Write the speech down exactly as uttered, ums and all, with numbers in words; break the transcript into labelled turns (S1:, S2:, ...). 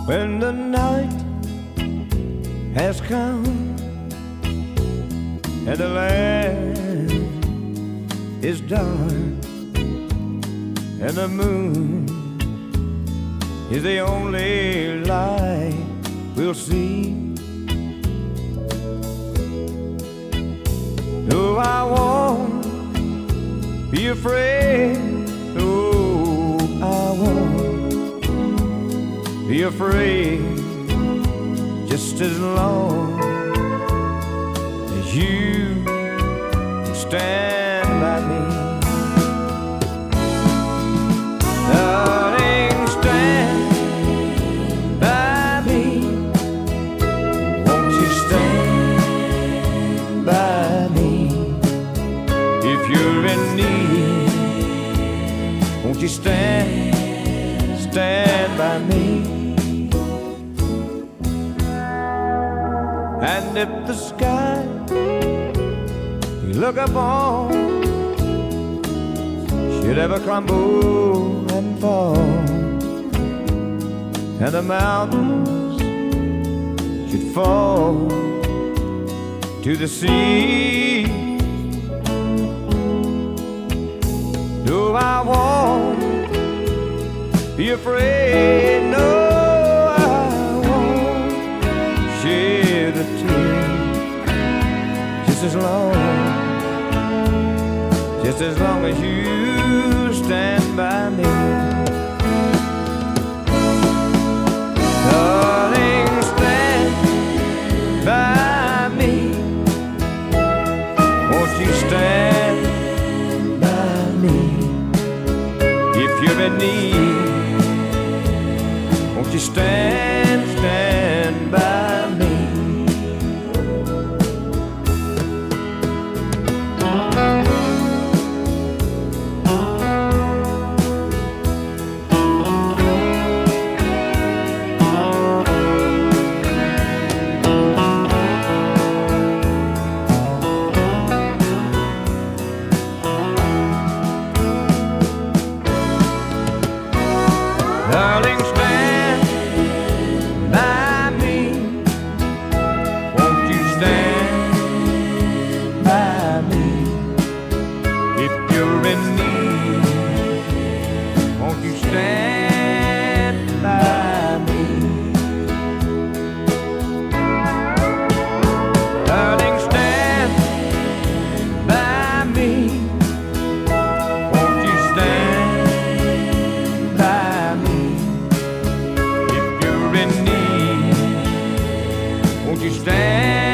S1: When the night has come and the land is dark and the moon is the only light we'll see. No, I won't be afraid. No, I won't be afraid, just as long as you stand by me. Darling, stand by me. Won't you stand by me? If you're in need, won't you stand, stand by me? And if the sky you look upon should ever crumble and fall, and the mountains should fall to the sea, no, I won't be afraid. No, I won't shed a tear, just as long, just as long as you stand by me. Darling, stand by me. Won't you stand by me? If you're in need, won't you stand, stand by me? Darling, stand by me. Won't you stand by me? If you're in need, won't you stand by me? Darling, stand by me. Won't you stand by me? If you're in need, won't you stand?